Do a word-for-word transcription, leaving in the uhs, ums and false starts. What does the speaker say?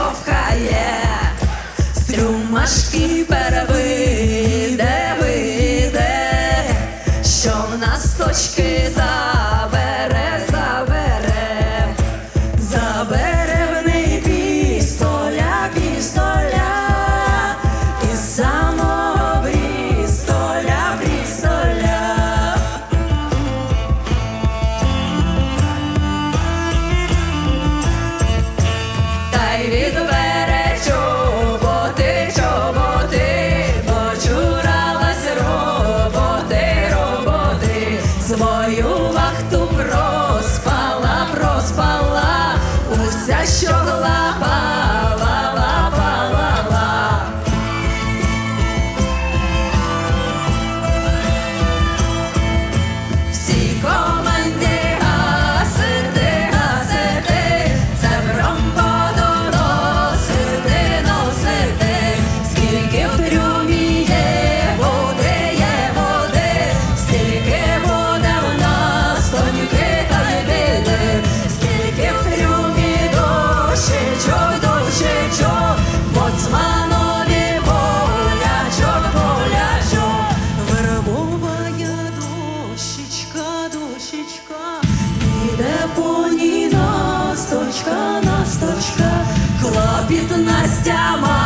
штовхає, струмашки перевиде, вийде, що в нас точки забере, забере, забере в неї пістоля, пістоля, із самого Брістоля, Брістоля. Та й відбере чоботи, чоботи, почуралась роботи, роботи, свою вахту проспала, проспала, уся що лапала, лапала, лапала. Всі команди гасити, гасити, це бромбо доносити, носити, скільки в трюмі є води, є води, стільки буде в нас тоньки та й біди, скільки в трюмі дощечок, дощечок, боцманові болячок, болячок. Вербовая дощечка, дощечка, іде по ній насточка, насточка, клопіт Настя має.